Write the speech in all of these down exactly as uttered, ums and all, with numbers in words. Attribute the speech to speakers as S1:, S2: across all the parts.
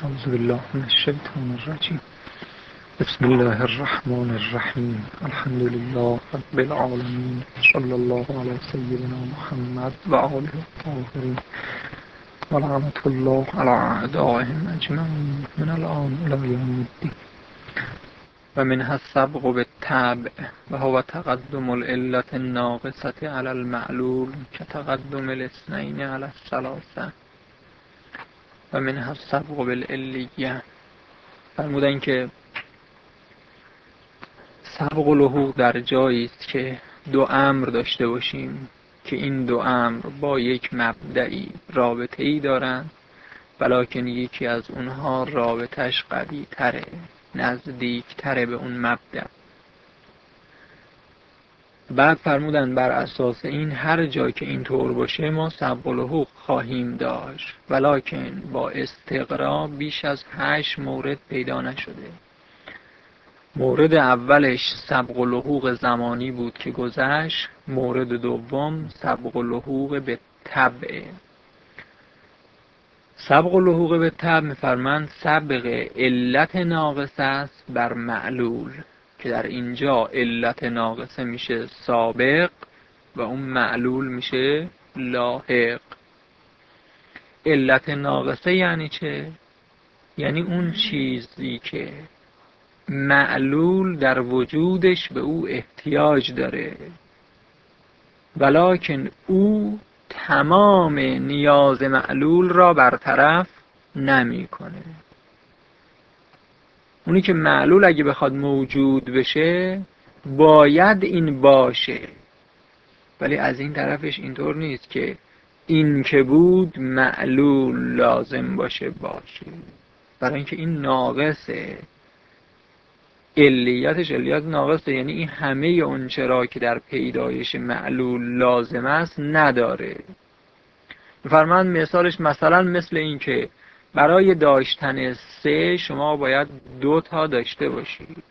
S1: أعوذ بالله من الشيطان الرجيم. بسم الله الرحمن الرحيم. الحمد لله رب العالمين، صلى الله على سيدنا محمد وآله الطاهرين، ولعنة الله على أعدائهم أجمعين من الآن إلى يوم الدين. ومنها السبق بالتبع وهو تقدم العلة الناقصة على المعلول كتقدم الاثنين على الثلاثة. و منها السبق بالعلیه. فرمودن که سبق الحقوق در جایی است که دو امر داشته باشیم که این دو امر با یک مبدعی رابطه ای دارند، ولکن یکی از اونها رابطش قوی تره، نزدیک تره به اون مبدع. بعد فرمودن بر اساس این هر جا که این طور باشه ما سبق الحقوق خواهیم داشت، ولکن با استقرا بیش از هشت مورد پیدا نشده. مورد اولش سبق الحقوق زمانی بود که گذشت. مورد دوم سبق الحقوق به تبع. سبق الحقوق به تبع می‌فرمایند سبق علت ناقصه است بر معلول، که در اینجا علت ناقصه میشه سابق و اون معلول میشه لاحق. علت ناقصه یعنی چه؟ یعنی اون چیزی که معلول در وجودش به او احتیاج داره، ولکن او تمام نیاز معلول را برطرف نمی‌کنه. اونی که معلول اگه بخواد موجود بشه باید این باشه، ولی از این طرفش اینطور نیست که این که بود معلول لازم باشه باشه، برای اینکه این ناقصه. علیتش علیت ناقصه، یعنی این همه اون چرا که در پیدایش معلول لازم است نداره. فرمان مثالش مثلا مثل این که برای داشتن سه شما باید دو تا داشته باشید.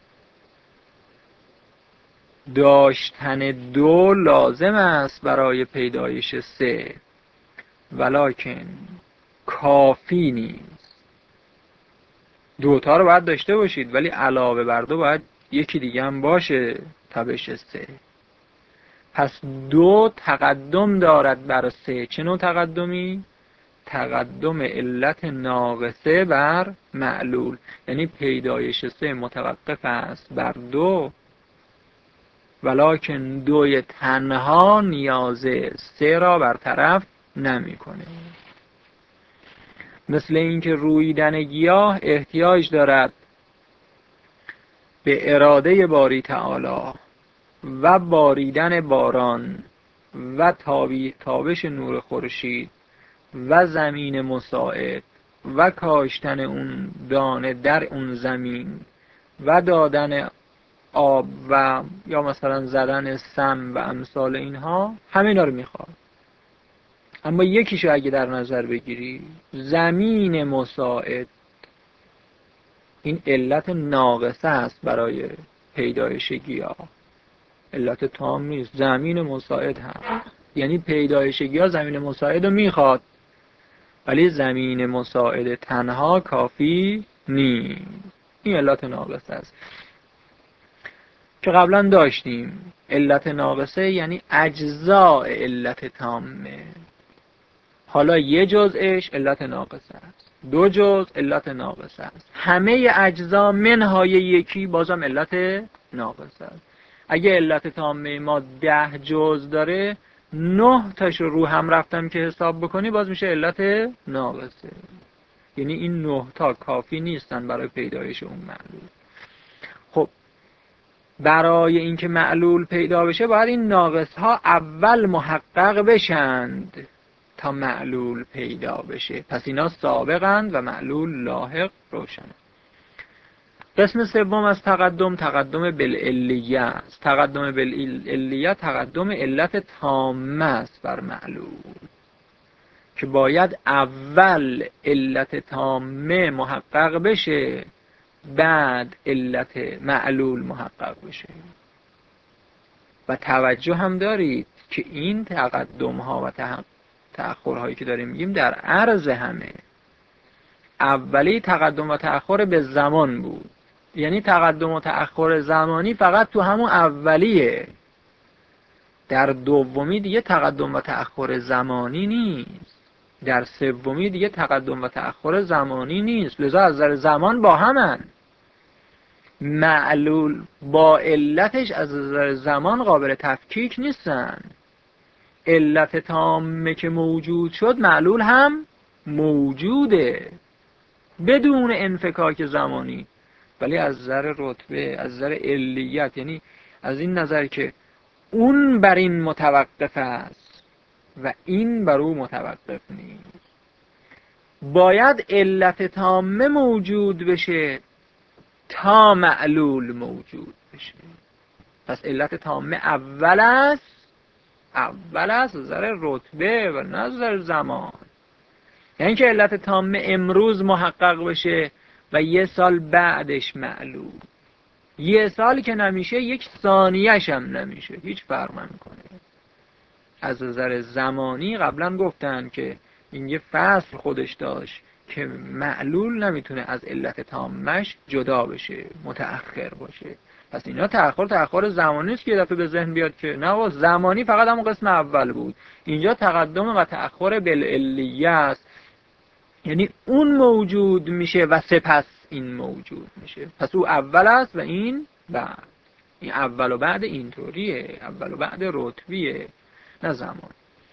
S1: داشتن دو لازم است برای پیدایش سه، ولکن کافی نیست. دوتا رو باید داشته باشید، ولی علاوه بر دو باید یکی دیگه هم باشه تا بشه سه. پس دو تقدم دارد بر سه. چه نوع تقدمی؟ تقدم علت ناقصه بر معلول، یعنی پیدایش سه متوقف است بر دو، ولکن دوی تنها نیاز سه را برطرف نمی‌کنه. مثل اینکه رویدن گیاه احتیاج دارد به اراده باری تعالی و باریدن باران و تابی تابش نور خورشید و زمین مساعد و کاشتن اون دانه در اون زمین و دادن آب و یا مثلا زدن سم و امثال اینها، همه اینا رو میخواد. اما یکیشو اگه در نظر بگیری، زمین مساعد، این علت ناقصه است برای پیدایش گیاه، علت تام نیست. زمین مساعد هست، یعنی پیدایش گیاه زمین مساعد رو میخواد، ولی زمین مساعد تنها کافی نیست. این علت ناقصه است که قبلا داشتیم. علت ناقصه یعنی اجزاء علت تامه. حالا یه جزءش علت ناقصه است، دو جزء علت ناقصه است، همه اجزا منهای یکی بازم علت ناقصه است. اگه علت تامه ما ده جزء داره، نه تاش رو هم رفتم که حساب بکنی باز میشه علت ناقصه. یعنی این نه تا کافی نیستن برای پیدایش اون معلول. خب برای اینکه معلول پیدا بشه باید این ناقص ها اول محقق بشند تا معلول پیدا بشه. پس اینا سابقند و معلول لاحق روشنه. قسم سوم از تقدم تقدم بالعلیه است. تقدم بالعلیه تقدم علت تامه است بر معلول، که باید اول علت تامه محقق بشه، بعد علت معلول محقق بشه. و توجه هم دارید که این تقدم ها و تأخر هایی که داریم میگیم در عرض همه. اولی تقدم و تأخر به زمان بود، یعنی تقدم و تأخر زمانی فقط تو همون اولیه، در دومی دیگه تقدم و تأخر زمانی نیست، در سومی دیگه تقدم و تأخر زمانی نیست. لذا از نظر زمان با همن، معلول با علتش از نظر زمان قابل تفکیک نیستن. علت تامه که موجود شد معلول هم موجوده بدون انفکاک زمانی، ولی از نظر رتبه، از نظر علیت، یعنی از این نظر که اون بر این متوقف است و این بر او متوقف نیست، باید علت تامه موجود بشه تا معلول موجود بشه. پس علت تامه اول است، اول است از نظر رتبه و نه از نظر زمان. یعنی که علت تامه امروز محقق بشه و یه سال بعدش معلول، یه سال که نمیشه یک ثانیه‌ش هم نمیشه، هیچ فرق نمیکنه. از نظر زمانی قبلا گفتن که این یه فصل خودش داشت که معلول نمیتونه از علت تامش جدا بشه، متأخر باشه. پس اینا تأخر تأخر زمانی است که یه دفعه به ذهن بیاد که نه، زمانی فقط همون قسم اول بود. اینجا تقدم و تأخر بالعلیه است، یعنی اون موجود میشه و سپس این موجود میشه. پس او اول است و این بعد. این اول و بعد اینطوریه، اول و بعد رتبیه نه زمان.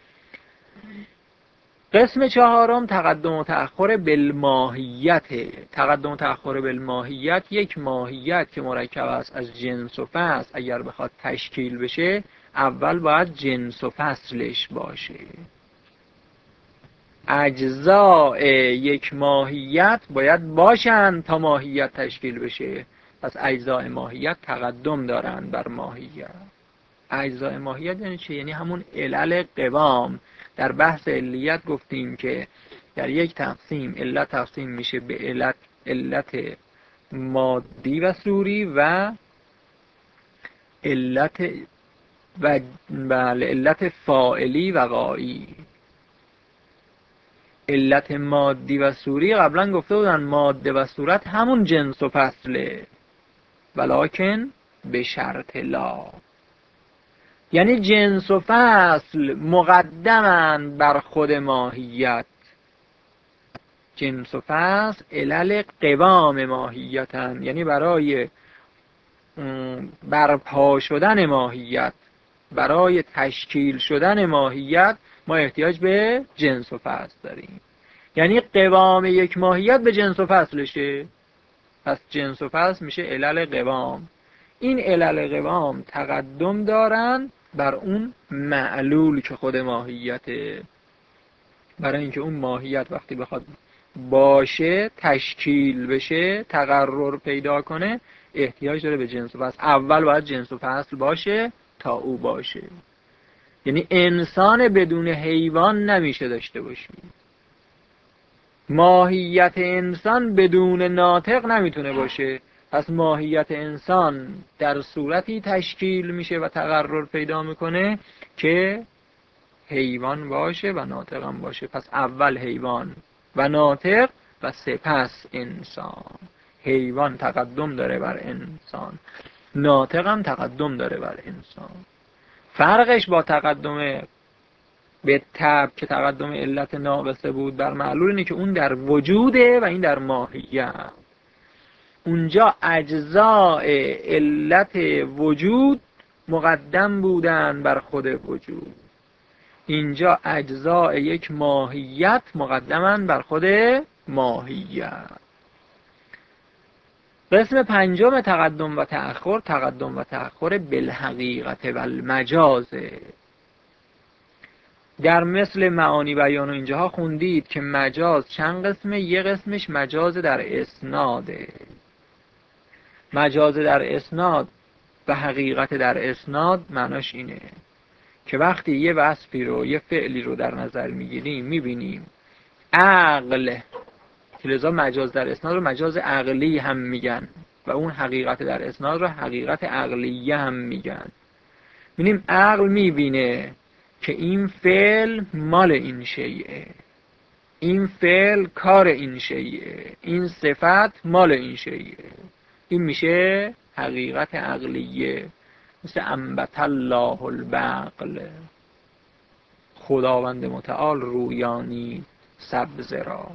S1: قسم چهارم تقدم و تأخر بالماهیت. تقدم و تأخر بالماهیت یک ماهیت که مرکب است از جنس و فصل اگر بخواد تشکیل بشه اول باید جنس و فصلش باشه. اجزاء یک ماهیت باید باشن تا ماهیت تشکیل بشه. پس اجزاء ماهیت تقدم دارن بر ماهیت. اجزاء ماهیت یعنی چه؟ یعنی همون علل قوام. در بحث علیت گفتیم که در یک تقسیم علت تقسیم میشه به علت علت مادی و صوری و علت و بله علت فاعلی و غایی. علت مادی و صوری قبلا گفته بودن ماده و صورت همون جنس و فصله، ولکن به شرط لا، یعنی جنس و فصل مقدمن بر خود ماهیت. جنس و فصل علل قوام ماهیتن، یعنی برای برپا شدن ماهیت، برای تشکیل شدن ماهیت ما احتیاج به جنس و فصل داریم. یعنی قوام یک ماهیت به جنس و فصلشه. پس جنس و فصل میشه علل قوام. این علل قوام تقدم دارن بر اون معلول که خود ماهیته، برای اینکه اون ماهیت وقتی بخواد باشه، تشکیل بشه، تقرر پیدا کنه، احتیاج داره به جنس و فصل. اول باید جنس و فصل باشه تا او باشه. یعنی انسان بدون حیوان نمیشه داشته باشیم. ماهیت انسان بدون ناطق نمیتونه باشه. پس ماهیت انسان در صورتی تشکیل میشه و تقرر پیدا میکنه که حیوان باشه و ناطق هم باشه. پس اول حیوان و ناطق و سپس انسان. حیوان تقدم داره بر انسان، ناطق هم تقدم داره بر انسان. فرقش با تقدم به تبع که تقدم علت ناقصه بود بر معلول اینه که اون در وجوده و این در ماهیت. اونجا اجزاء علت وجود مقدم بودن بر خود وجود، اینجا اجزاء یک ماهیت مقدمن بر خود ماهیت. قسم پنجم تقدم و تأخر تقدم و تأخر بالحقیقت و المجاز. در مثل معانی بیان و اینجاها خوندید که مجاز چند قسمه. یه قسمش مجاز در اسناده. مجاز در اسناد و حقیقت در اسناد معناش اینه که وقتی یه وصفی رو، یه فعلی رو در نظر میگیریم میبینیم عقل، لذا مجاز در اسناد رو مجاز عقلی هم میگن و اون حقیقت در اسناد رو حقیقت عقلیه هم میگن. میبینیم عقل میبینه که این فعل مال این شیئه، این فعل کار این شیء، این صفت مال این شیء. این میشه حقیقت عقلیه. مثل انبت الله البقل، خداوند متعال رویانی سبزه را.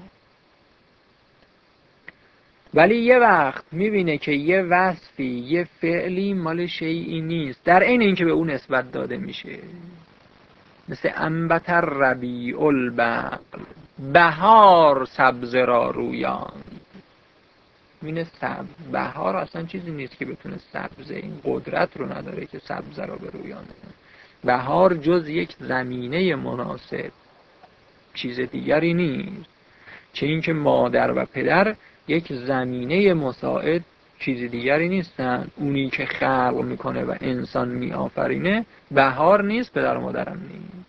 S1: ولی یه وقت میبینه که یه وصفی، یه فعلی مال شیئی نیست، در عین اینکه به اون نسبت داده میشه. مثل انبت الربیع البقل، بهار سبزه را رویان. این سبز، بهار اصلا چیزی نیست که بتونه سبزه، این قدرت رو نداره که سبزه را برویانه. بهار جز یک زمینه مناسب، چیز دیگری نیست. چه اینکه مادر و پدر یک زمینه مساعد، چیز دیگری نیستن. اونی که خلق میکنه و انسان میآفرینه بهار نیست، پدر و مادرم نیست.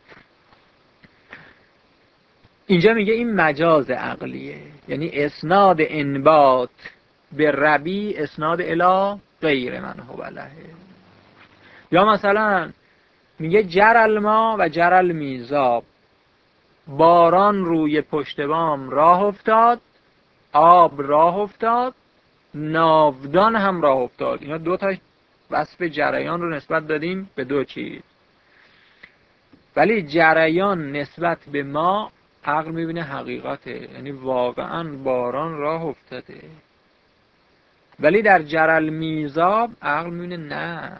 S1: اینجا میگه این مجاز عقلیه، یعنی اسناد انبات به ربی اسناد الی غیر من هو له. یا مثلا میگه جرل ما و جرل میزاب، باران روی پشت بام راه افتاد، آب راه افتاد، ناودان هم راه افتاد. اینا دو تا وصف جریان رو نسبت دادیم به دو چیز. ولی جریان نسبت به ما عقل میبینه حقیقته، یعنی واقعا باران راه افتاده. ولی در جرل میزاب عقل میبینه نه،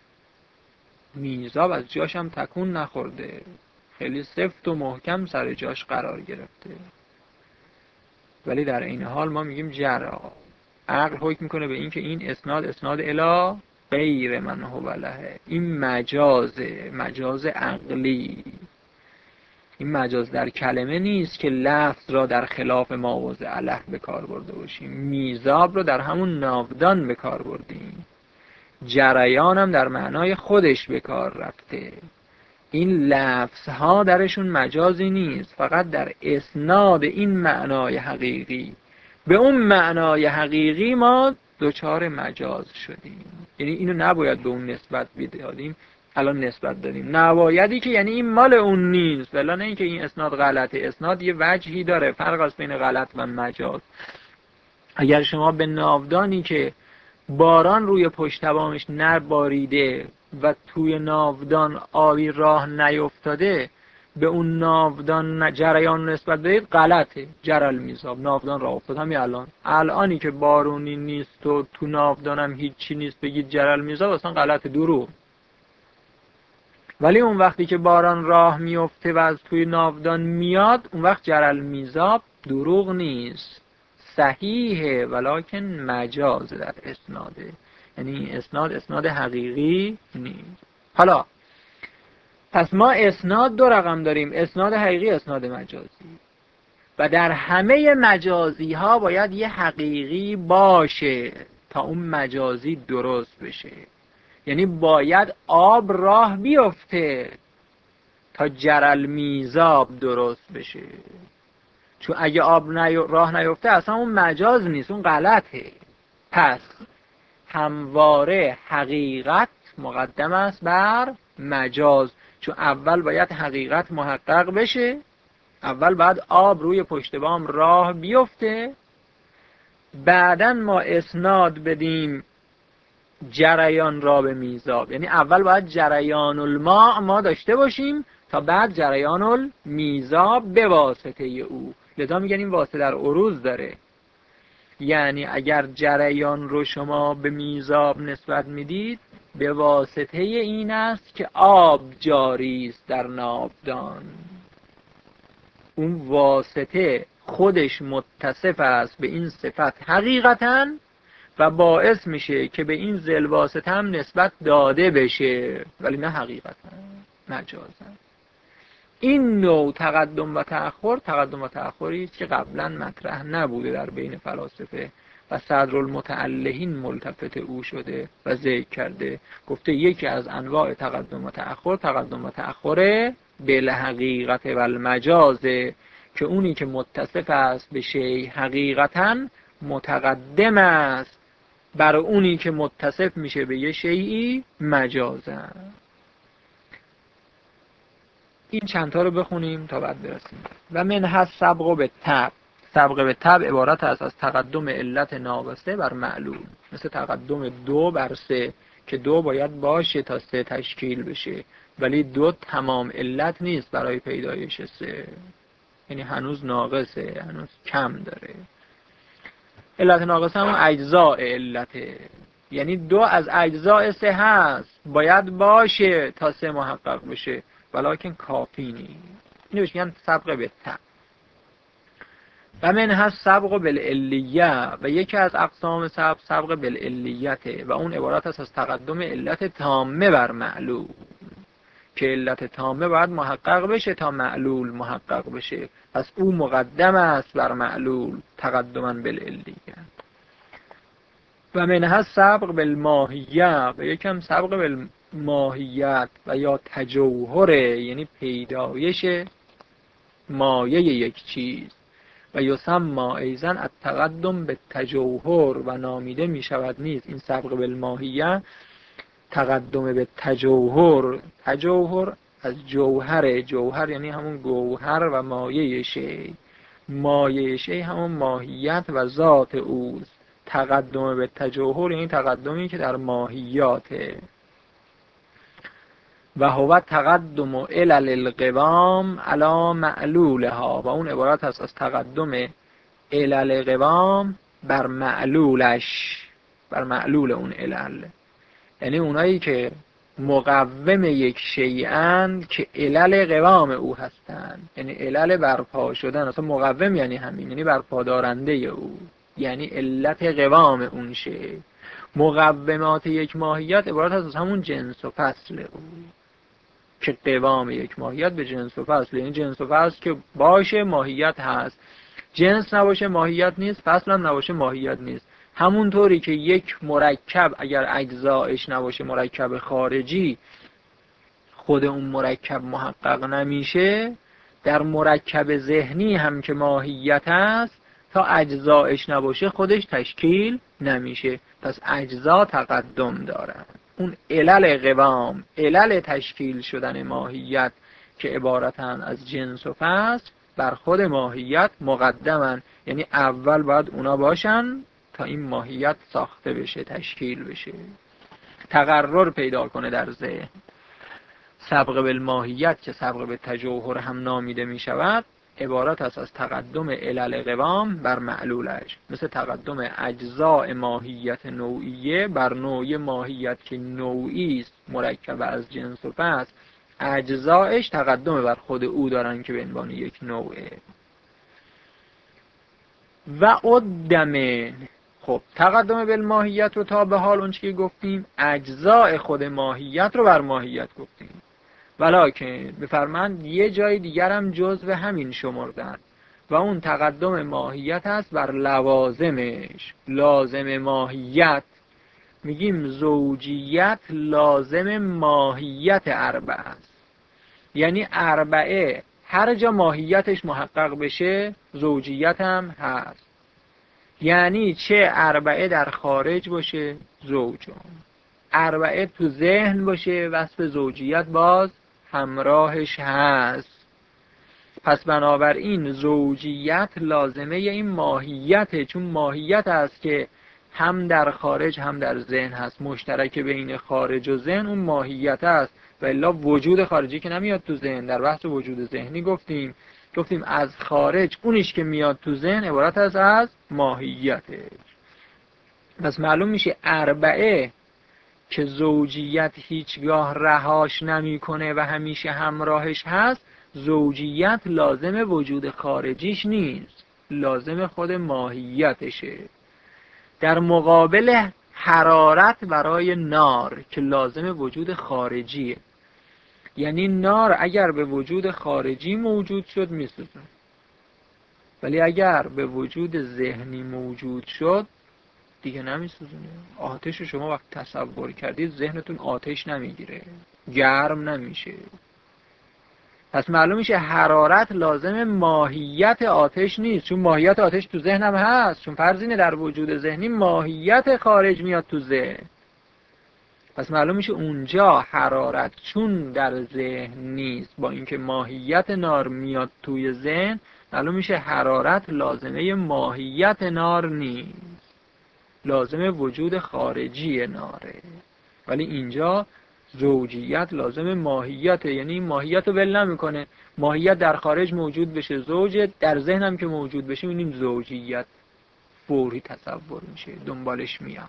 S1: میزاب از جاش هم تکون نخورده، خیلی سفت و محکم سر جاش قرار گرفته. ولی در این حال ما میگیم جرا. عقل حکم میکنه به این که این اسناد اسناد الی غیر من هو له. این مجازه، مجاز عقلی. این مجاز در کلمه نیست که لفظ را در خلاف ما وضع له به کار برده باشیم. میزاب رو در همون ناودان به کار بردیم. جریان هم در معنای خودش به کار رفته. این لفظ ها درشون مجازی نیست، فقط در اسناد این معنای حقیقی به اون معنای حقیقی ما دوچار مجاز شدیم. یعنی اینو نباید به اون نسبت بدادیم، الان نسبت دادیم. نبایدی که یعنی این مال اون نیست، ولی نه اینکه این اسناد غلطه. اسناد یه وجهی داره، فرق است بین غلط و مجاز. اگر شما به ناودانی که باران روی پشت بامش نباریده و توی ناودان آبی راه نیفتاده به اون ناودان جریان نسبت بدید، غلطه. جرل میزاب، ناودان راه افتاد. همین الان الانی که بارونی نیست و تو ناودانم هیچی نیست بگید جرل میزاب، اصلا غلطه، دروغ. ولی اون وقتی که باران راه میفته و از توی ناودان میاد، اون وقت جرل میزاب دروغ نیست، صحیحه، ولکن مجاز در اسناده. یعنی اسناد اسناد حقیقی نیست. حالا پس ما اسناد دو رقم داریم، اسناد حقیقی، اسناد مجازی. و در همه مجازی ها باید یه حقیقی باشه تا اون مجازی درست بشه. یعنی باید آب راه بیفته تا جرل میزاب درست بشه. چون اگه آب نی... راه نیفته اصلا اون مجاز نیست، اون غلطه. پس همواره حقیقت مقدم است بر مجاز، چون اول باید حقیقت محقق بشه، اول باید آب روی پشت بام راه بیفته، بعدن ما اسناد بدیم جریان را به میزاب. یعنی اول باید جریان الماء ما داشته باشیم تا بعد جریان المیزاب به واسطه او. لذا میگن این واسطه در عروض داره. یعنی اگر جریان رو شما به میزاب نسبت میدید، به واسطه این است که آب جاری است در ناودان. اون واسطه خودش متصف است به این صفت حقیقتاً و باعث میشه که به این ذل واسطه هم نسبت داده بشه، ولی نه حقیقتاً، مجازاً. این نوع تقدم و تأخر تقدم و تأخری است که قبلا مطرح نبوده در بین فلاسفه و صدرالمتعلهین ملتفت او شده و ذکر کرده. گفته یکی از انواع تقدم و تأخر تقدم و تأخر بالحقیقت و المجازه، که اونی که متصف است به شیء حقیقتاً متقدم است بر اونی که متصف میشه به یه شیئی مجازاً. این چندتا رو بخونیم تا بعد برسیم. و من هست سبق به تب. سبق به تب عبارت است از تقدم علت ناقصه بر معلول، مثل تقدم دو بر سه که دو باید باشه تا سه تشکیل بشه، ولی دو تمام علت نیست برای پیدایش سه، یعنی هنوز ناقصه، هنوز کم داره. علت ناقصه همون اجزاء علته، یعنی دو از اجزاء سه هست، باید باشه تا سه محقق بشه، ولیکن کافی نیست. اینو بهش میگن سبق به تب. و من هست سبق بالعلیه، و یکی از اقسام سبق سبق بالعلیته و اون عبارت است از تقدم علت تامه بر معلول، که علت تامه باید محقق بشه تا معلول محقق بشه، پس او مقدم است بر معلول تقدما بالعلیه. و من هست سبق بالماهیه، و یکم سبق بالماهیت و یا تجوهره، یعنی پیدایش مایه یک چیز، و یسمى ایضا التقدم به تجوهر، و نامیده می شود نیز این سبق بالماهیه تقدم به تجوهر. تجوهر از جوهر، جوهر یعنی همون گوهر و مایه شی، مایه شی همون ماهیت و ذات اوست. تقدم به تجوهر یعنی تقدمی که در ماهیاته. و هو تقدم علل القوام علی معلولها، و اون عبارت هست از تقدم علل قوام بر معلولش، بر معلول اون علل، یعنی اونایی که مقوم یک شیئند که علل قوام او هستند، یعنی علل برپا شدن. اصلا مقوم یعنی همین، یعنی برپا دارنده او، یعنی علت قوام اون شیء. مقومات یک ماهیت عبارت هست از همون جنس و فصل او، که قوام یک ماهیت به جنس و فصل، یعنی جنس و فصل که باشه ماهیت هست، جنس نباشه ماهیت نیست، فصل هم نباشه ماهیت نیست. همونطوری که یک مرکب اگر اجزایش نباشه مرکب خارجی، خود اون مرکب محقق نمیشه، در مرکب ذهنی هم که ماهیت هست تا اجزایش نباشه خودش تشکیل نمیشه، پس اجزا تقدم دارن. اون علل قوام، علل تشکیل شدن ماهیت که عبارتن از جنس و فصل، بر خود ماهیت مقدمن، یعنی اول باید اونا باشن تا این ماهیت ساخته بشه، تشکیل بشه، تقرر پیدا کنه در ذهن. سبق بالماهیت که سبق به تجوهر هم نامیده می شود، عبارت است از تقدم علل قوام بر معلولش، مثل تقدم اجزاء ماهیت نوعیه بر نوع ماهیت که نوعی است، مرکب از جنس و فصل، اجزایش تقدم بر خود او دارن که به عنوان یک نوعه. و قدمه، خب تقدم بالماهیت رو تا به حال اون چی که گفتیم اجزاء خود ماهیت رو بر ماهیت گفتیم، ولکن بفرمایند یه جای دیگر هم جزء همین شمردن و اون تقدم ماهیت هست بر لوازمش. لازم ماهیت میگیم زوجیت لازم ماهیت اربعه است، یعنی اربعه هر جا ماهیتش محقق بشه زوجیت هم هست، یعنی چه اربعه در خارج باشه زوجان، اربعه تو ذهن باشه وصف زوجیت باز همراهش هست. پس بنابراین زوجیت لازمه این ماهیته، چون ماهیت است که هم در خارج هم در ذهن هست، مشترک بین خارج و ذهن اون ماهیت است، و الا وجود خارجی که نمیاد تو ذهن. در بحث وجود ذهنی گفتیم گفتیم از خارج اونیش که میاد تو ذهن عبارت است از ماهیته. پس معلوم میشه اربعه که زوجیت هیچگاه رهاش نمیکنه و همیشه همراهش هست، زوجیت لازم وجود خارجیش نیست، لازم خود ماهیتشه. در مقابل حرارت برای نار که لازم وجود خارجیه، یعنی نار اگر به وجود خارجی موجود شد میسوزه، ولی اگر به وجود ذهنی موجود شد دیگه نمیسوزونه. آتش رو شما وقت تصور کردید ذهنتون آتش نمیگیره، گرم نمیشه. پس معلوم میشه حرارت لازم ماهیت آتش نیست، چون ماهیت آتش تو ذهن هم هست، چون فرض اینه در وجود ذهنی ماهیت خارج میاد تو ذهن. پس معلوم میشه اونجا حرارت چون در ذهن نیست، با اینکه ماهیت نار میاد توی ذهن، معلوم میشه حرارت لازمه ماهیت نار نیست، لازمه وجود خارجی ناره. ولی اینجا زوجیت لازم ماهیت، یعنی ماهیت رو ول نمیکنه، ماهیت در خارج موجود بشه زوجه، در ذهن هم که موجود بشه می‌بینیم زوجیت فوری تصور میشه، دنبالش میاد.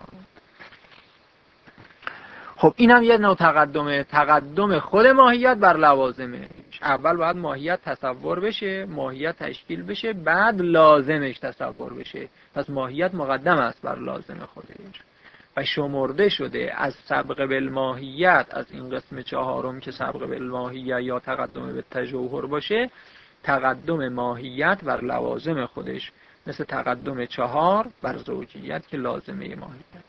S1: خب این هم یه نوع تقدمه، تقدم خود ماهیت بر لوازمش. اول باید ماهیت تصور بشه، ماهیت تشکیل بشه، بعد لازمش تصور بشه. پس ماهیت مقدم است بر لازم خودش و شمرده شده از سبق بالماهیت، از این قسم چهارم که سبق بالماهیت یا تقدم به تجوهر باشه، تقدم ماهیت بر لوازم خودش، مثل تقدم چهار بر زوجیت که لازمه ماهیت.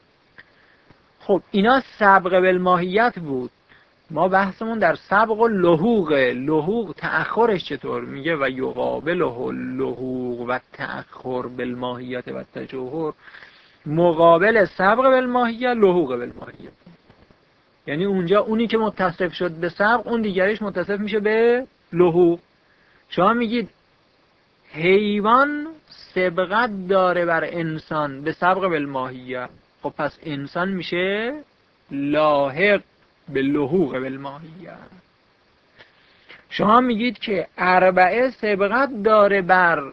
S1: خب اینا سبق بالماهیت بود. ما بحثمون در سبق و لحوق. لحوق تأخرش چطور میگه؟ و یقابله لحوق و تأخر بالماهیت و تجوهر. مقابل سبق بالماهیت لحوق بالماهیت، یعنی اونجا اونی که متصف شد به سبق، اون دیگریش متصف میشه به لحوق. شما میگید حیوان سبقت داره بر انسان به سبق بالماهیت، خب پس انسان میشه لاحق به لحوق بالماهیت. شما میگید که اربعه سبقت داره بر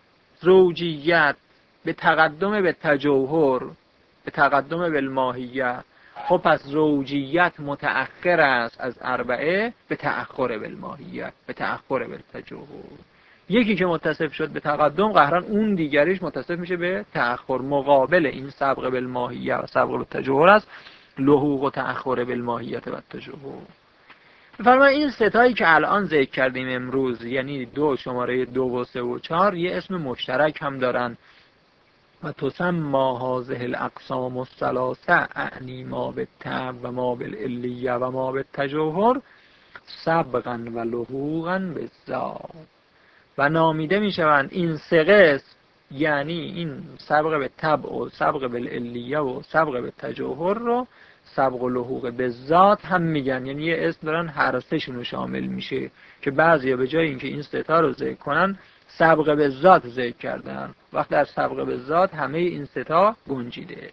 S1: زوجیت به تقدم به تجوهر، به تقدم بالماهیت، خب پس زوجیت متأخر است از اربعه به تأخر بالماهیت، به تأخر بالتجوهر. یکی که متصف شد به تقدم، قهرن اون دیگریش متصف میشه به تأخر. مقابل این سبق بالماهیت و سبق بالتجوهر است لحوق و تأخر بالماهیت و التجوهر. بفرمایید این ستایی که الان ذکر کردیم امروز، یعنی دو، شماره دو و سه و چهار، یه اسم مشترک هم دارن و تسمى هذه الاقسام الثلاثه اعنی ما بالطبع و ما بالعلیه و ما بالتجوهر سبقا و لحوقا بالذات. و نامیده میشوند این سه قسم، یعنی این سبق به طبع و سبق بالعلیه و سبق به تجوهر رو سبق و لحوق به ذات هم میگن. یعنی یه اسم دارن هر سه‌شون رو شامل میشه، که بعضیا به جای اینکه این سه تا رو ذکر کنن سبق به ذات ذکر کردن، وقت در سبق به ذات همه این سه تا گنجیده.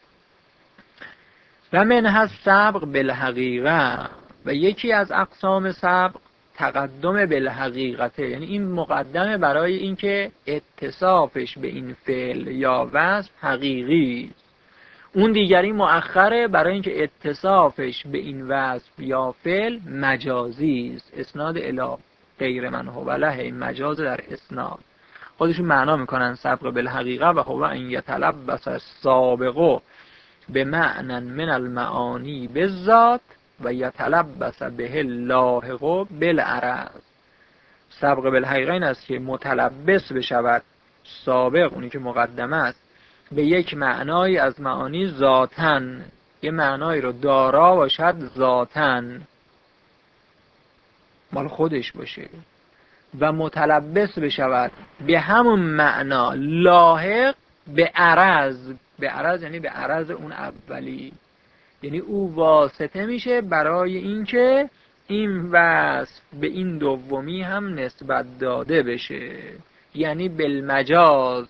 S1: و منها سبق بالحقیقه، و یکی از اقسام سبق تقدم بالحقیقته، یعنی این مقدمه برای اینکه اتصافش به این فعل یا وصف حقیقی، اون دیگری مؤخره برای اینکه اتصافش به این وصف یا فعل مجازی است. اسناد الی غیر من هو له، مجاز در اسناد. خودشون معنا میکنن سبق بالحقیقه و هو ان یتلبس السابق به معنی من المعانی بالذات و یتلبس به اللاحق بالعرض. سبق بالحقیقه این است که متلبس بشود سابق، اونی که مقدمه است، به یک معنای از معانی ذاتن، یه معنایی رو دارا باشد ذاتن، مال خودش باشه، و متلبس بشود به همون معنا لاحق به عرض. به عرض یعنی به عرض اون اولی، یعنی او واسطه میشه برای اینکه این وصف به این دومی هم نسبت داده بشه، یعنی بالمجاز.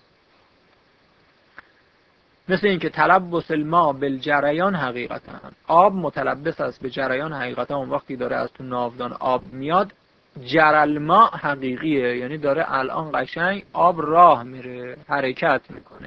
S1: مثل اینکه تلبس الماء بالجریان حقیقتا، آب متلبس است به جریان حقیقتا، اون وقتی داره از تو ناودان آب میاد جرى الماء حقیقیه، یعنی داره الان قشنگ آب راه میره، حرکت میکنه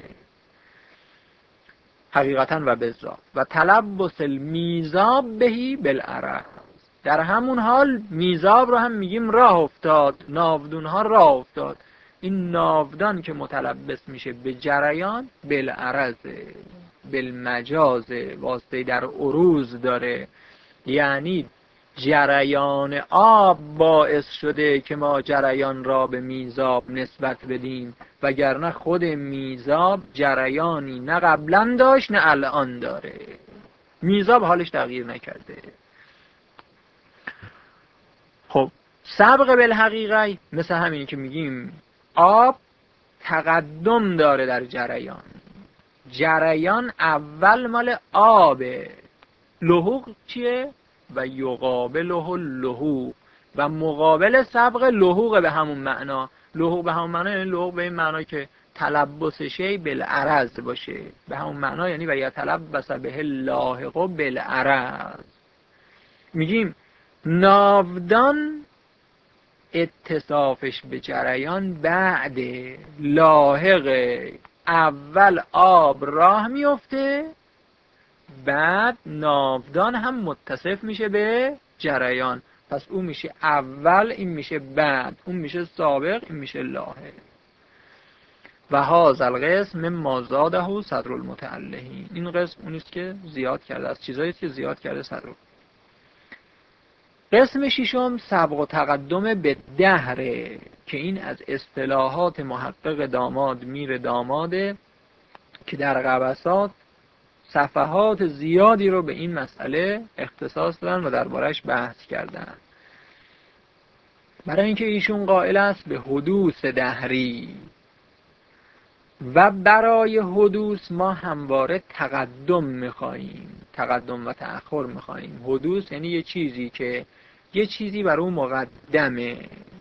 S1: حقیقتا و بالذات. و تلبس المیزاب بهی بالعرض، در همون حال میزاب رو هم میگیم راه افتاد، ناودون ها راه افتاد. این ناودان که متلبس میشه به جریان بالعرض، بالمجاز، واسطه در عروض داره، یعنی جریان آب باعث شده که ما جریان را به میزاب نسبت بدیم، وگرنه خود میزاب جریانی نه قبلا داشت نه الان داره. میزاب حالش تغییر نکرده. خب سبق بالحقیقه مثل همینی که میگیم آب تقدم داره در جریان، جریان اول مال آبه، لحوق چیه؟ و یقابله اللحوق، و مقابل سبق لحوق به همون معنا. لحوق به همون معنا یعنی لحوق به این معنا که تلبس شی بالعرض باشه، به همون معنا یعنی و یتلبس به اللاحق بالعرض. میگیم ناودان اتصافش به جریان بعد لاحق، اول آب راه میفته بعد ناودان هم متصف میشه به جریان، پس اون میشه اول این میشه بعد، اون میشه سابق این میشه لاحق. و هذا القسم مما زاده صدر المتألهین، این قسم اونیست که زیاد کرده، از چیزایی که زیاد کرده صدر. قسم ششم سبق و تقدم به دهره، که این از اصطلاحات محقق داماد میر داماده که در قبسات صفحات زیادی رو به این مسئله اختصاص دادن و دربارش بحث کردن. برای اینکه ایشون قائل است به حدوث دهری و برای حدوث ما همواره تقدم میخواییم، تقدم و تأخر میخواییم. حدوث یعنی یه چیزی که یه چیزی بر اون مقدمه،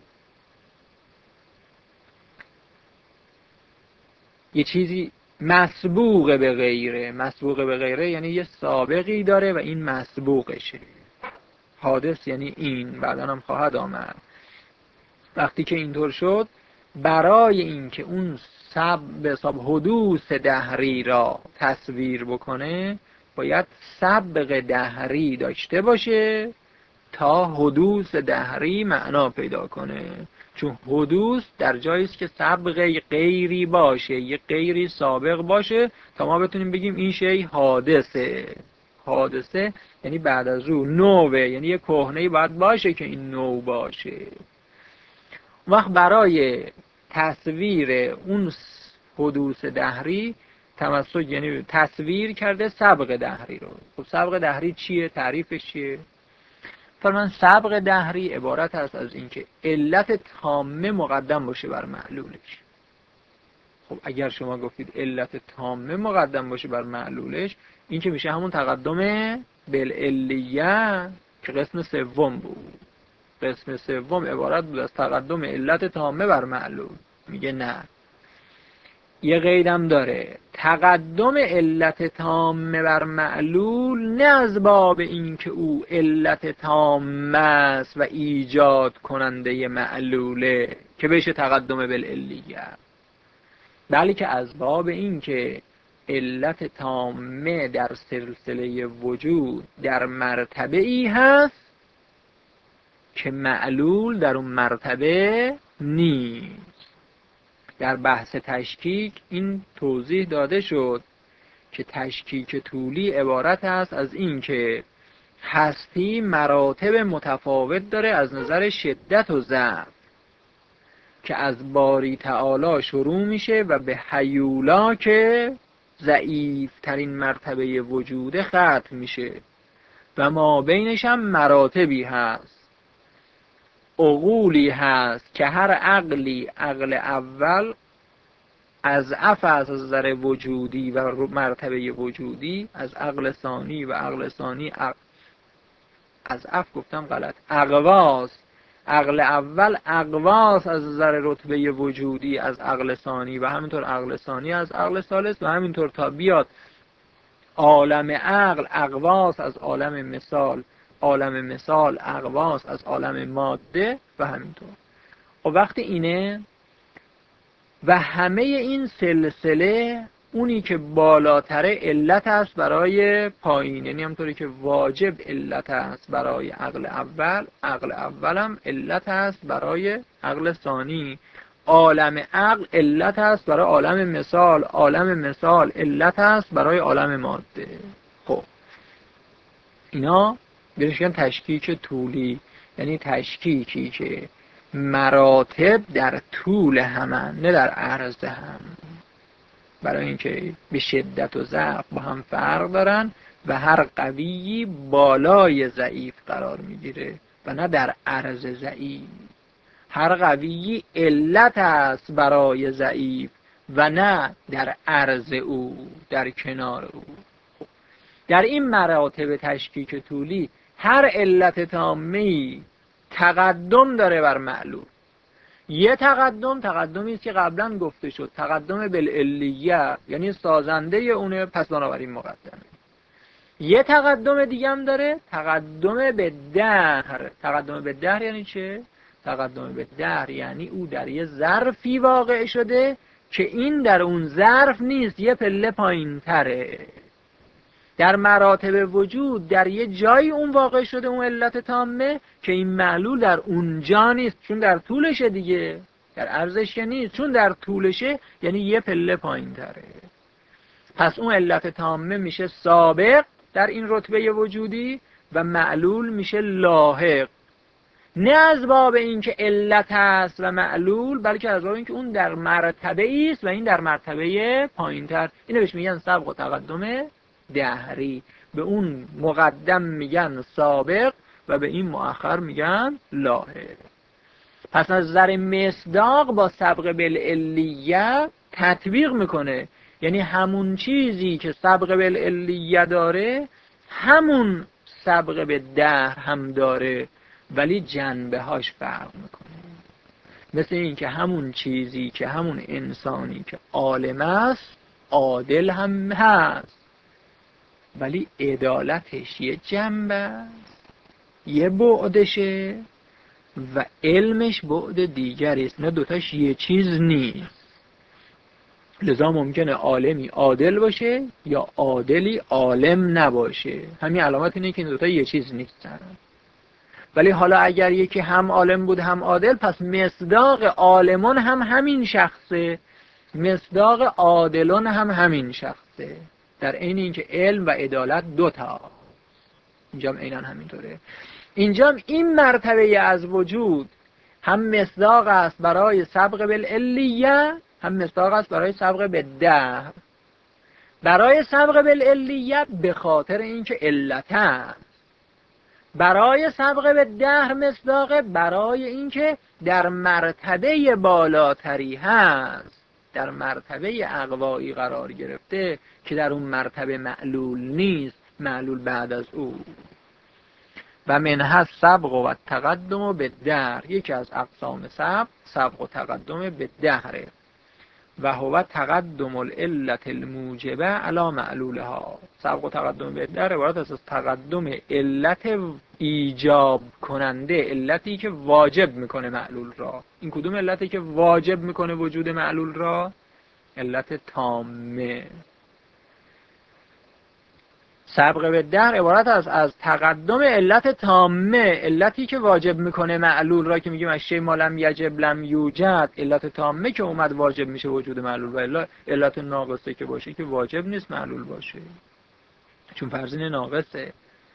S1: یه چیزی مسبوق به غیره. مسبوق به غیره یعنی یه سابقی داره و این مسبوقشه. حادث یعنی این، بعداً هم خواهد آمد. وقتی که اینطور شد، برای اینکه اون سب به حساب حدوث دهری را تصویر بکنه باید سبق دهری داشته باشه تا حدوث دهری معنا پیدا کنه. چون حدوث در جایی است که سبق غیری باشه، یه غیری سابق باشه تا ما بتونیم بگیم این شی حادثه. حادثه یعنی بعد از او نوه، یعنی یه کهنه‌ای باید باشه که این نو باشه. وقت برای تصویر اون حدوث دهری تمسک یعنی تصویر کرده سبق دهری رو. خب سبق دهری چیه؟ تعریفش چیه؟ فرمان سبق دهری عبارت است از اینکه علت تامه مقدم باشه بر معلولش. خب اگر شما گفتید علت تامه مقدم باشه بر معلولش، این که میشه همون تقدم بالعلیه که قسم سوم بود. قسم سوم عبارت بود از تقدم علت تامه بر معلول. میگه نه، یه قیدم داره، تقدم علت تامه بر معلول نه از باب این که او علت تامه است و ایجاد کننده معلوله که بشه تقدم بالعلیه، بلکه از باب این که علت تامه در سلسله وجود در مرتبه ای هست که معلول در اون مرتبه نیست. در بحث تشکیک این توضیح داده شد که تشکیک طولی عبارت است از این که هستی مراتب متفاوت داره از نظر شدت و ضعف، که از باری تعالی شروع میشه و به هیولا که ضعیف ترین مرتبه وجود ختم میشه و ما بینش هم مراتبی هست، عقولی هست که هر عقلی عقل اول از اف از نظر وجودی و مرتبه وجودی، از عقل ثانی و عقل ثانی عقل از اف گفتم غلط اقواس، عقل اول اقواس از نظر رتبه وجودی از عقل ثانی و همینطور عقل ثانی از عقل ثالث و همینطور تا بیاد عالم عقل اقواس از عالم مثال، عالم مثال اقواس از عالم ماده و همینطور. و وقتی اینه و همه این سلسله اونی که بالاتره علت است برای پایین، یعنی همونطوری که واجب علت است برای عقل اول، عقل اول هم علت است برای عقل ثانی، عالم عقل علت است برای عالم مثال، عالم مثال علت است برای عالم ماده. خب اینا بهشون تشکیک طولی، یعنی تشکیکی که مراتب در طول همن نه در عرض هم، برای اینکه به شدت و ضعف با هم فرق دارن و هر قوی بالای ضعیف قرار میگیره و نه در عرض ضعیف. هر قوی علت است برای ضعیف و نه در عرض او، در کنار او. در این مراتب تشکیک طولی هر علت تامه‌ای تقدم داره بر معلول. یه تقدم تقدمی است که قبلا گفته شد، تقدم بالعلیه، یعنی سازنده اونه، پس بنابراین مقدمه. یه تقدم دیگه هم داره، تقدم به دهر. تقدم به دهر یعنی چه؟ تقدم به دهر یعنی او در یه ظرفی واقع شده که این در اون ظرف نیست، یه پله پایین تره. در مراتب وجود در یه جایی اون واقع شده، اون علت تامه، که این معلول در اونجا نیست، چون در طولشه دیگه، در عرضش نیست، چون در طولشه یعنی یه پله پایین تره. پس اون علت تامه میشه سابق در این رتبه وجودی و معلول میشه لاحق. نه از باب اینکه علت است و معلول، بلکه از باب اینکه اون در مرتبه است و این در مرتبه پایینتر. اینو بهش میگن سبق و تقدم دهری. به اون مقدم میگن سابق و به این مؤخر میگن لاحق. پس از نظر مصداق با سبق بالعلیه تطبیق میکنه، یعنی همون چیزی که سبق بالعلیه داره همون سبق به دهر هم داره، ولی جنبه هاش فرق میکنه. مثل این که همون چیزی که همون انسانی که عالم است عادل هم هست، ولی عدالتش یه جنبه است، یه بعدشه، و علمش بعد دیگری است. نه دوتاش یه چیز نیست. لذا ممکنه عالمی عادل باشه یا عادلی عالم نباشه. همین علامت اینه که این دوتا یه چیز نیستن. ولی حالا اگر یکی هم عالم بود هم عادل، پس مصداق عالمون هم همین شخصه، مصداق عادلون هم همین شخصه، در عین اینکه علم و عدالت دوتا. اینجا هم عیناً همینطوره. اینجا هم این مرتبه از وجود هم مصداق است برای سبق بالعلیه، هم مصداق است برای سبق بالدهر. برای سبق بالعلیه به خاطر اینکه علت است، برای سبق بالدهر مصداق برای اینکه در مرتبه بالاتری هست، در مرتبه اقوایی قرار گرفته که در اون مرتبه معلول نیست، معلول بعد از او. و منها سبق و تقدم به دهر، یکی از اقسام سبق سبق و تقدم به دهره. و هو تقدم العلت الموجبه علی معلولها. سبق و تقدم به دهر عبارت است از تقدم علت ایجاب کننده، علتی که واجب میکنه معلول را. این کدوم علتی که واجب میکنه وجود معلول را؟ علت تامه. سبق به دهر عبارت است از تقدم علت تامه، علتی که واجب میکنه معلول را، که میگیم اشیاء ما لم یجب لم یوجد، علت تامه که اومد واجب میشه وجود معلول، و الا علت ناقصه که باشه که واجب نیست معلول باشه، چون فرضین ناقصه.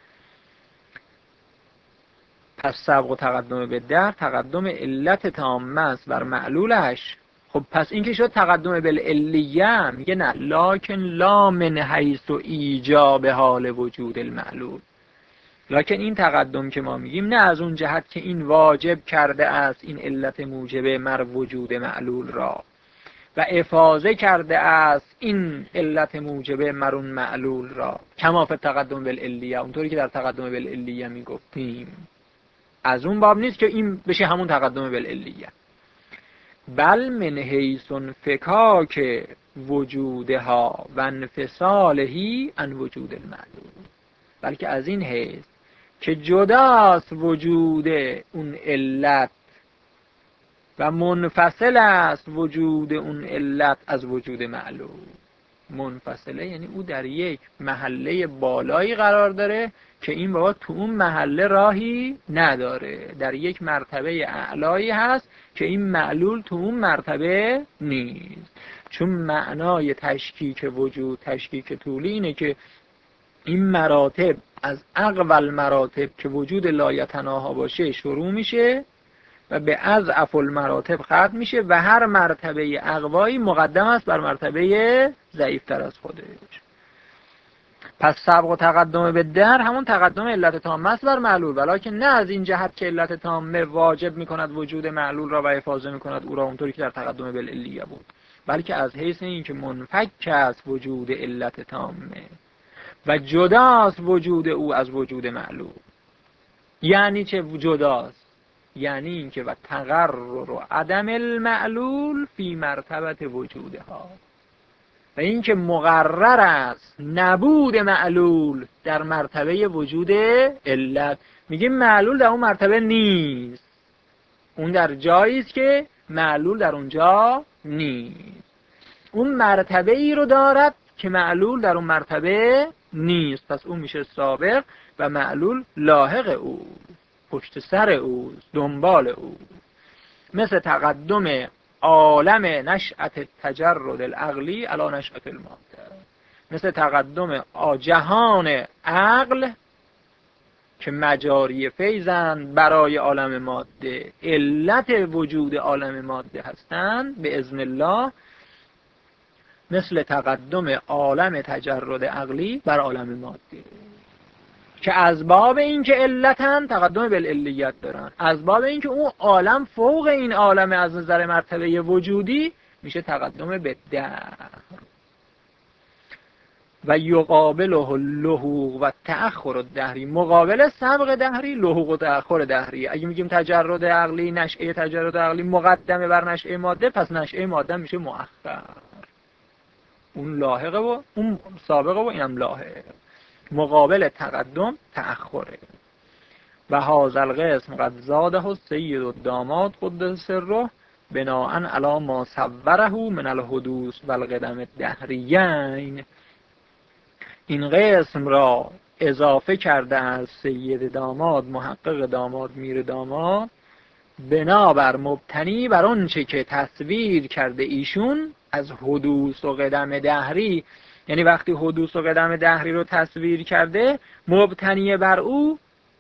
S1: پس سبق و تقدم به دهر تقدم علت تامه است بر معلولش. خب پس این که شد تقدم بالعلیه، میگه نه، لکن لا من حیث ایجاب حال وجود المعلول. لکن این تقدم که ما میگیم نه از اون جهت که این واجب کرده است این علت موجبه مر وجود معلول را، و افاضه کرده است این علت موجبه مر اون معلول را، کما فی تقدم بالعلیه، اونطوری که در تقدم بالعلیه میگفتیم. از اون باب نیست که این بشه همون تقدم بالعلیه. بل من حیث انفکاک وجودها و انفصالهی عن وجود المعلول، بلکه از این حیث که جداست وجود اون علت و منفصل است وجود اون علت از وجود معلول. منفصله یعنی او در یک محله بالایی قرار داره که این بابا تو اون محله راهی نداره، در یک مرتبه اعلایی هست که این معلول تو اون مرتبه نیست. چون معنای تشکیک وجود، تشکیک طولی، اینه که این مراتب از اقوال مراتب که وجود لایتناها باشه شروع میشه و به اضعف المراتب ختم میشه و هر مرتبه اقوایی مقدم است بر مرتبه ضعیفتر از خودش. پس سبق و تقدم به دهر همون تقدم علت تامه است بر معلول، ولکن نه از این جهت که علت تامه واجب میکند وجود معلول را و افاضه میکند او را اونطوری که در تقدم بالعلیه بود، بلکه از حیث این که منفک است وجود علت تامه. و جداست وجود او از وجود معلول. یعنی چه جداست؟ یعنی اینکه و تقرر و عدم المعلول فی مرتبه وجودها، و اینکه مقرر است نبود معلول در مرتبه وجود علت. میگیم معلول در اون مرتبه نیست، اون در جایی است که معلول در اونجا نیست. اون مرتبه ای رو دارد که معلول در اون مرتبه نیست، پس اون میشه سابق و معلول لاحق او، پشت سر او، دنبال او. مثل تقدم عالم نشأت تجرد العقلی علی نشأت الماده، مثل تقدم جهان عقل که مجاری فیضند برای عالم ماده، علت وجود عالم ماده هستند به اذن الله، مثل تقدم عالم تجرد عقلی بر عالم ماده که از باب این که علتن تقدم بالعلیت دارن، از باب این که اون عالم فوق این عالم از نظر مرتبه وجودی میشه تقدم به دهر. و یقابله اللحوق و تأخر دهری، مقابل سبق دهری لحوق و تأخر دهری. اگه میگیم تجرد عقلی، نشأه تجرد عقلی مقدمه بر نشأه ماده، پس نشأه ماده میشه مؤخر، اون لاحقه و اون سابقه و اینم لاحق. مقابل تقدم تأخره. و هذا القسم قد زاده السید الداماد قدس سره بناء علی ما صوره من الحدوث و القدم الدهریین. این قسم را اضافه کرده از سید داماد، محقق داماد، میر داماد، بنابر مبتنی بر اون چه که تصویر کرده ایشون از حدوث و قدم دهری. یعنی وقتی حدوث و قدم دهری رو تصویر کرده، مبتنی بر او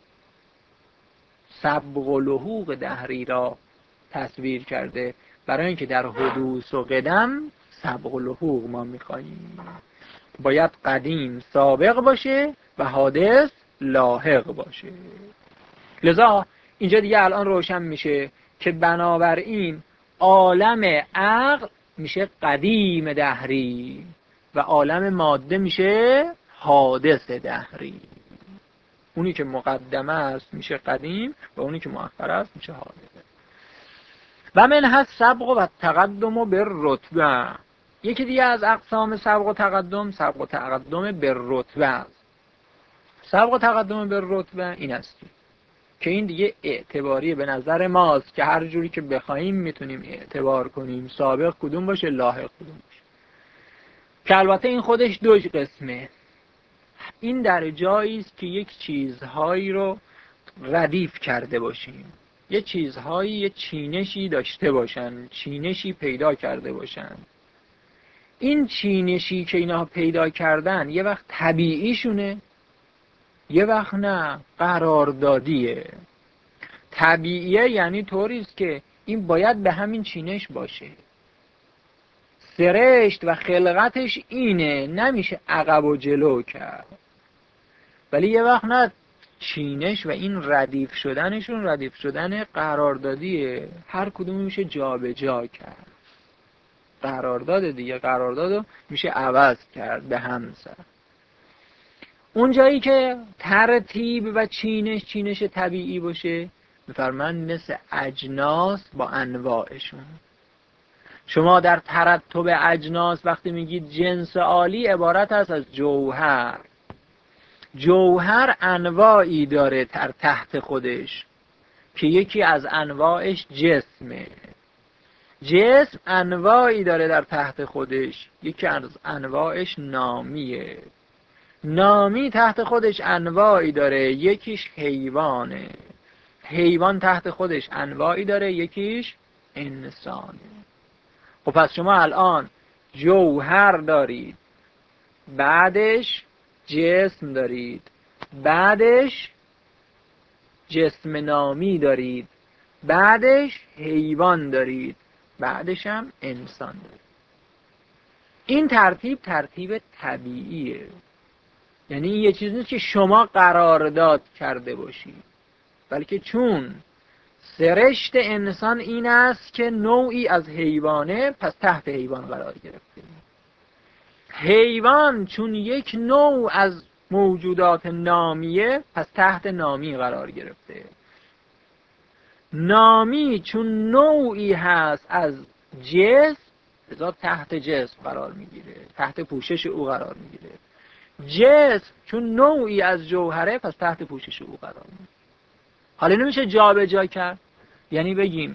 S1: سبق و لحوق دهری را تصویر کرده، برای اینکه در حدوث و قدم سبق و لحوق ما میخواییم، باید قدیم سابق باشه و حادث لاحق باشه. لذا اینجا دیگه الان روشن میشه که بنابراین عالم عقل میشه قدیم دهری و عالم ماده میشه حادث دهری. اونی که مقدمه است میشه قدیم و اونی که مؤخر است میشه حادث. و من هست سبق و تقدم و بر رتبه. یکی دیگه از اقسام سبق و تقدم، سبق و تقدم بر رتبه است. سبق و تقدم بر رتبه این است که این دیگه اعتباری به نظر ماست که هر جوری که بخوایم میتونیم اعتبار کنیم، سابق کدوم باشه، لاحق کدوم باشه. که البته این خودش دو قسمه. این در جایی است که یک چیزهایی رو ردیف کرده باشیم، یه چیزهایی یه چینشی داشته باشن، چینشی پیدا کرده باشن. این چینشی که اینا پیدا کردن یه وقت طبیعیشونه، یه وقت نه قراردادیه. طبیعیه یعنی طوری است که این باید به همین چینش باشه، سرشت و خلقتش اینه، نمیشه عقب و جلو کرد. ولی یه وقت نه، چینش و این ردیف شدنشون ردیف شدن قراردادیه، هر کدوم میشه جا به جا کرد. قرارداد دیگه، قراردادو میشه عوض کرد، به هم زد. اون جایی که ترتیب و چینش چینش طبیعی باشه، میفرمایند مثل اجناس با انواعشون. شما در ترتب اجناس وقتی میگید جنس عالی عبارت است از جوهر. جوهر انواعی داره در تحت خودش که یکی از انواعش جسمه. جسم انواعی داره در تحت خودش، یکی از انواعش نامیه. نامی تحت خودش انواعی داره، یکیش حیوانه. حیوان تحت خودش انواعی داره، یکیش انسانه. خب پس شما الان جوهر دارید، بعدش جسم دارید، بعدش جسم نامی دارید، بعدش حیوان دارید، بعدش هم انسان دارید. این ترتیب ترتیب طبیعیه، یعنی این یه چیز نیست که شما قرارداد کرده باشید، بلکه چون سرشت انسان این است که نوعی از حیوانه، پس تحت حیوان قرار گرفته. حیوان چون یک نوع از موجودات نامیه پس تحت نامی قرار گرفته. نامی چون نوعی هست از جسم لذا تحت جسم قرار میگیره، تحت پوشش او قرار میگیره. جسم چون نوعی از جوهره پس تحت پوشش او قرار میگیره. حالا نمیشه جا به جا کرد، یعنی بگیم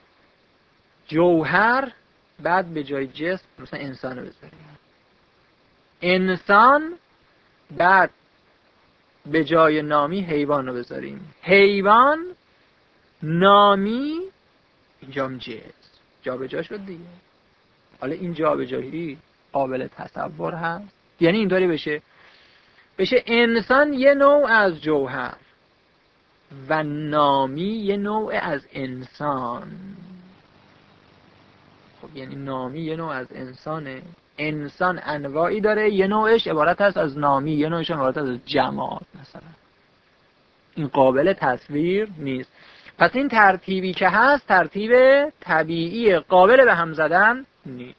S1: جوهر بعد به جای جسم مثلا انسان رو بذاریم، انسان بعد به جای نامی حیوان رو بذاریم، حیوان نامی اینجام جسم، جا به جا شد دیگه. حالا این جا به جایی قابل تصور هست؟ یعنی اینطوری بشه بشه انسان یه نوع از جوهر و نامی یه نوع از انسان. خب یعنی نامی یه نوع از انسانه، انسان انواعی داره، یه نوعش عبارت هست از نامی، یه نوعش عبارت هست از جماد مثلا. این قابل تصویر نیست. پس این ترتیبی که هست ترتیب طبیعی، قابل به هم زدن نیست.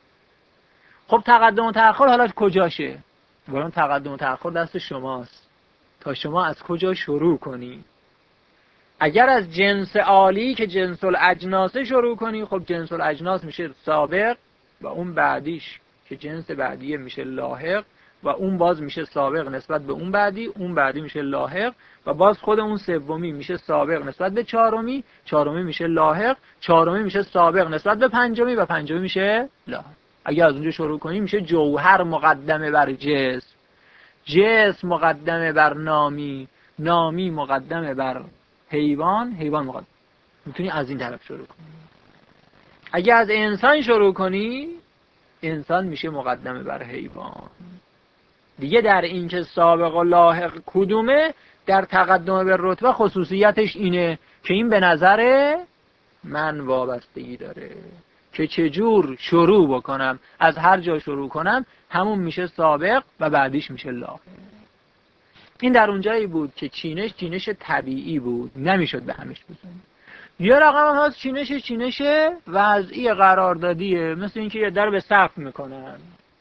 S1: خب تقدم و تأخر حالا کجاشه؟ برام تقدم و تأخر دست شماست تا شما از کجا شروع کنی. اگر از جنس عالی که جنس الاجناسه شروع کنی، خب جنس الاجناس میشه سابق و اون بعدیش که جنس بعدیه میشه لاحق و اون باز میشه سابق نسبت به اون بعدی، اون بعدی میشه لاحق و باز خود اون سومی میشه سابق نسبت به چهارمی، چهارمی میشه لاحق، چهارمی میشه سابق نسبت به پنجمی و پنجمی میشه لاحق. اگر از اونجا شروع کنی میشه جوهر مقدمه بر جسم، جسم مقدمه بر نامی، نامی مقدمه بر حیوان، حیوان مقدمه. میتونی از این طرف شروع کنی. اگر از انسان شروع کنی، انسان میشه مقدمه بر حیوان. دیگه در این که سابق و لاحق کدومه، در تقدم به رتبه خصوصیتش اینه که این به نظر من وابستگی داره که چجور شروع بکنم. از هر جا شروع کنم همون میشه سابق و بعدیش میشه لاحق. این در اونجایی بود که چینش چینش طبیعی بود، نمیشد به همش بزنیم. یه رقم هست چینش چینش وضعی قراردادیه، مثل اینکه یه در به سقف میکنن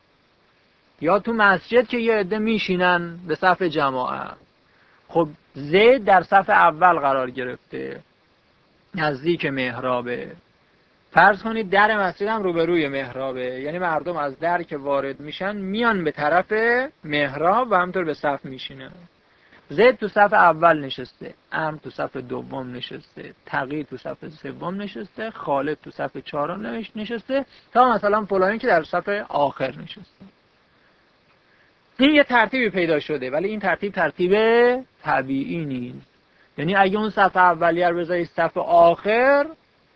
S1: یا تو مسجد که یه عده میشینن به صف جماعت. خب زید در صف اول قرار گرفته نزدیک محرابه. فرض کنید در مسجد هم روبروی محرابه، یعنی مردم از در که وارد میشن میان به طرف محراب و همطور به صف میشینن. زید تو صف اول نشسته، عمرو تو صف دوم نشسته، تقی تو صف سوم نشسته، خالد تو صف چهارم نشسته، تا مثلا فلانی که در صف آخر نشسته. این یه ترتیبی پیدا شده، ولی این ترتیب ترتیب طبیعی نیست. یعنی اگه اون صف اولیه رو بذاری صف آخر،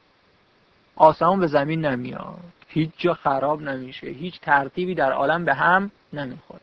S1: آسمون به زمین نمیاد، هیچ جا خراب نمیشه، هیچ ترتیبی در عالم به هم نمیخوره.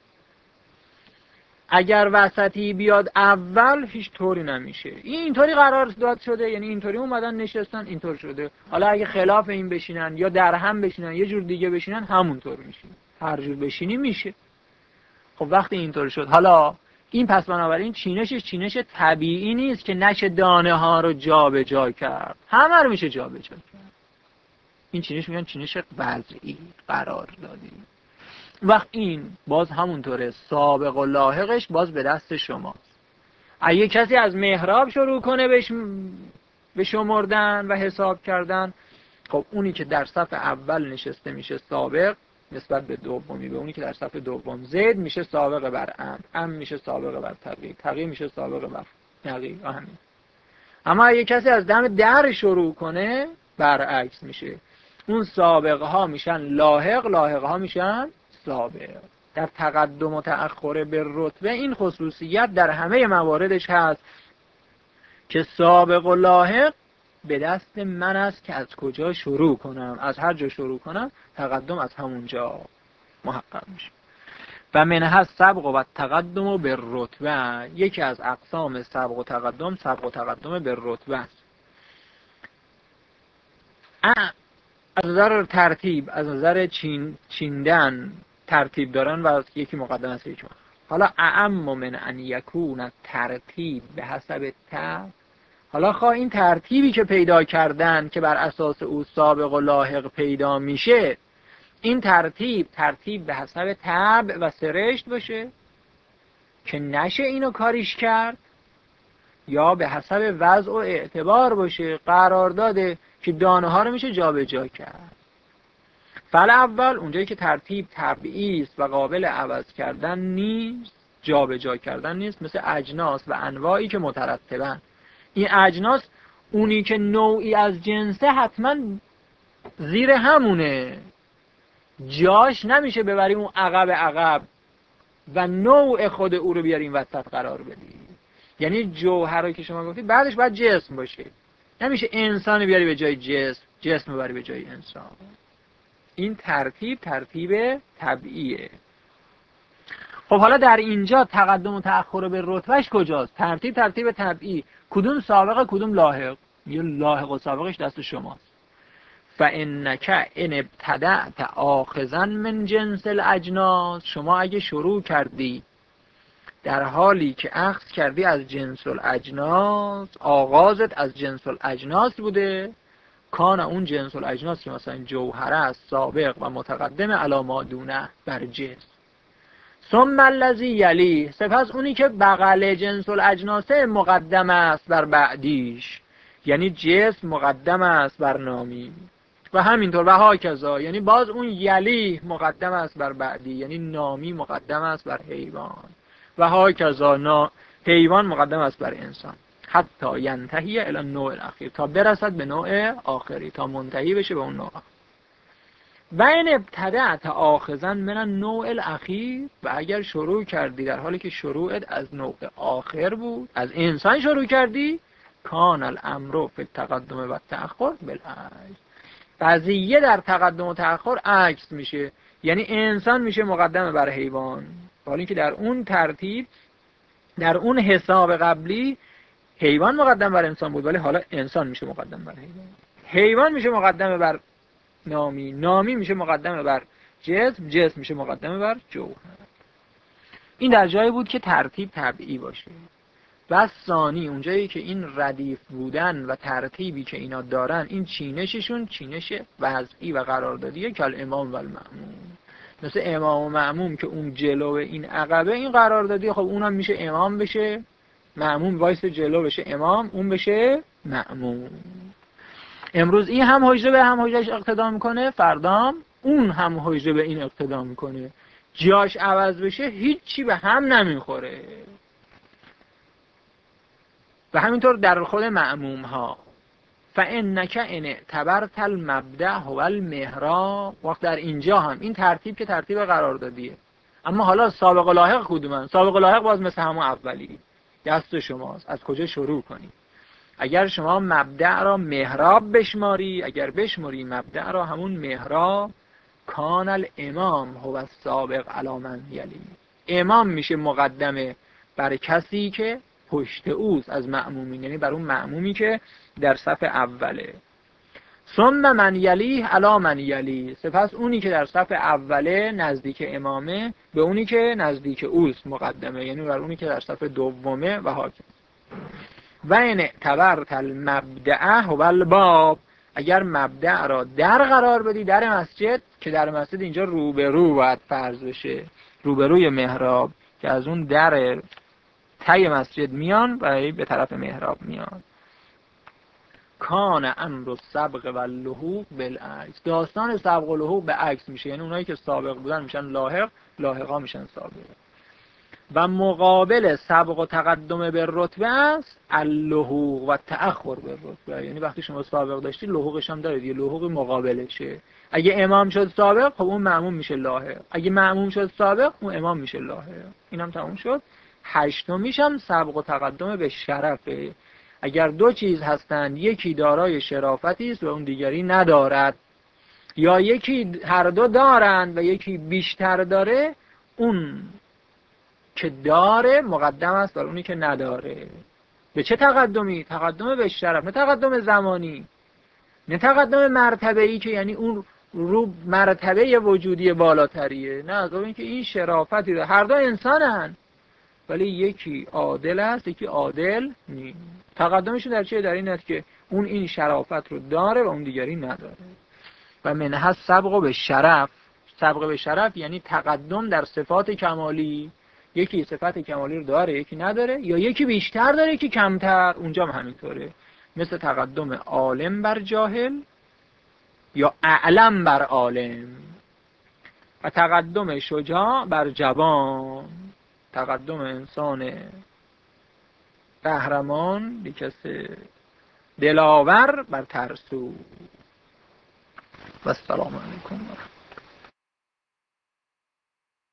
S1: اگر وسطی بیاد اول هیچ طوری نمیشه. این اینطوری قرار داد شده، یعنی اینطوری اومدن نشستن اینطور شده. حالا اگه خلاف این بشینن یا در هم بشینن یه جور دیگه بشینن همونطور میشه. هر جور بشینی میشه. خب وقتی اینطور شد، حالا این پس بنابراین چینشش چینش طبیعی نیست که نشه دانه ها رو جا به جا کرد، همه رو میشه جا به جا کرد. این چینش میگن چینش وضعی قرار دادی. وقت این باز همونطوره، سابق و لاحقش باز به دست شماست. اگه کسی از محراب شروع کنه بهش به شمردن و حساب کردن، خب اونی که در صف اول نشسته میشه سابق نسبت به دومی، به اونی که در صف دوم. زید میشه سابق بر عمرو، عمرو میشه سابق بر تقی، تقی میشه سابق بر نقی. همین. اما اگه کسی از دم در شروع کنه برعکس میشه، اون سابقه ها میشن لاحق، لاحق ها میشن سابق. در تقدم و تأخر به رتبه این خصوصیت در همه مواردش هست که سابق و لاحق به دست من است که از کجا شروع کنم. از هر جا شروع کنم تقدم از همونجا محقق میشه. و منها سبق و تقدم و به رتبه، یکی از اقسام سبق و تقدم سبق و تقدم به رتبه است. از نظر ترتیب، از نظر چین چیندن ترتیب دارن و یکی مقدم است یکی مؤخر. حالا اعم من ان یکون ترتیب به حسب تب. حالا خواه این ترتیبی که پیدا کردن که بر اساس او سابق و لاحق پیدا میشه، این ترتیب ترتیب به حسب تبع و سرشت باشه، که نشه اینو کاریش کرد، یا به حسب وضع و اعتبار باشه قرار داده که دانه ها رو میشه جابجا کرد. فعل اول اونجایی که ترتیب طبیعی است و قابل عوض کردن نیست، جابجا کردن نیست، مثل اجناس و انواعی که مترتبن. این اجناس اونی که نوعی از جنسه حتما زیر همونه، جاش نمیشه ببری اون عقب عقب و نوع خود او رو بیاری این وسط قرار بدی. یعنی جوهر رو که شما گفتید بعدش باید جسم باشه، نمیشه انسان بیاری به جای جسم، جسم ببری به جای انسان. این ترتیب ترتیب طبیعیه. خب حالا در اینجا تقدم و تأخر به رتبهش کجاست؟ ترتیب ترتیب طبیعی، کدوم سابقه کدوم لاحق؟ یه لاحق و سابقش دست شماست. فانک ان ابتدأت آخذا من جنس الاجناس، شما اگه شروع کردی در حالی که اخذ کردی از جنس الاجناس، آغازت از جنس الاجناس بوده، کان اون جنس الاجناس که مثلا جوهره است سابق و متقدم علی ما دونه بر جنس. ثم الذی یلی، سپس اونی که بغل جنس الاجناس مقدم است بر بعدیش، یعنی جسم مقدم است بر نامی و همینطور و هاکذا، یعنی باز اون یلی مقدم است بر بعدی، یعنی نامی مقدم است بر حیوان و هاکذا، نا حیوان مقدم است بر انسان، حتی ینتهی الی النوع الاخیر، تا برسد به نوع آخری، تا منتهی بشه به اون نوع. و این ابتدأت آخذا من النوع الاخیر، و اگر شروع کردی در حالی که شروعت از نوع آخر بود، از انسان شروع کردی، کان الامر فی التقدم و التأخر بالعکس، قضیه در تقدم و تأخر عکس میشه، یعنی انسان میشه مقدم بر حیوان، حالا اینکه در اون ترتیب در اون حساب قبلی حیوان مقدم بر انسان بود، ولی حالا انسان میشه مقدم بر حیوان، حیوان میشه مقدم بر نامی، نامی میشه مقدم بر جسم، جسم میشه مقدم بر جوهر. این در جایی بود که ترتیب طبیعی باشه. و ثانی اونجایی که این ردیف بودن و ترتیبی که اینا دارن، این چینششون چینش وضعی و قراردادیه، که الامام و المأموم، مثل امام و مأموم که اون جلو این عقبه، این قراردادی، خب اونم میشه امام بشه مأموم، وایس جلو بشه امام، اون بشه مأموم. امروز این هم حجره به هم حجرش اقتدا میکنه، فردام اون هم حجره به این اقتدا میکنه، جاش عوض بشه هیچی به هم نمیخوره. و همینطور در خود مأموم ها، فانک ان اعتبرت المبدأ هو المحراب، وقت در اینجا هم این ترتیب که ترتیب قراردادیه، اما حالا سابق و لاحق کدومن؟ سابق و لاحق باز مثل همون اولی، دست شماست از کجا شروع کنی. اگر شما مبدأ را محراب بشماری، اگر بشماری مبدأ را همون محراب، کان الامام هو السابق علی من یلی، امام میشه مقدمه بر کسی که پشت اوست از مأمومین، یعنی بر اون مأمومی که در صف اوله. ثم من یلیه علی من یلی، سپس اونی که در صف اوله نزدیک امامه به اونی که نزدیک اوست مقدمه، یعنی بر اونی که در صف دومه و هاکذا. و این اعتبرت المبدأ هو الباب، اگر مبدأ را در قرار بدی، در مسجد، که در مسجد اینجا روبرو باید فرض بشه، روبروی محراب که از اون در تی مسجد میان و به طرف محراب میان، کان امر السبق و اللحوق بالعکس، داستان سبق و لحوق به عکس میشه، یعنی اونایی که سابق بودن میشن لاحق، لاحقا میشن سابق. و مقابل سبق و تقدم به رتبه است اللحوق و تأخر به رتبه، یعنی وقتی شما سابق داشتی لحوقش هم دارید، یه لحوق مقابلشه. اگه امام شد سابق، خب اون مأموم میشه لاحق، اگه مأموم شد سابق، اون امام میشه لاحق. اینم تموم شد. هشتمیش هم سبق و تقدم به شرفه، اگر دو چیز هستند، یکی دارای شرافتی است و اون دیگری ندارد، یا یکی هر دو دارند و یکی بیشتر داره، اون که داره مقدم است بر اونی که نداره. به چه تقدمی؟ تقدم به شرف، نه تقدم زمانی، نه تقدم مرتبه‌ای که یعنی اون رو مرتبه وجودی بالاتریه، نه، از این که این شرافتی داره. هر دو انسانن ولی یکی عادل است یکی عادل نیست. تقدمشون در چیه؟ در این است که اون این شرافت رو داره و اون دیگری نداره. و منها السبق به شرف، سبق به شرف یعنی تقدم در صفات کمالی، یکی صفت کمالی رو داره یکی نداره، یا یکی بیشتر داره یکی کمتر، اونجا هم همینطوره. مثل تقدم عالم بر جاهل یا اعلم بر عالم، و تقدم شجاع بر جوان، تقدم انسان قهرمان بیکس دلاور بر ترسو. و السلام علیکم.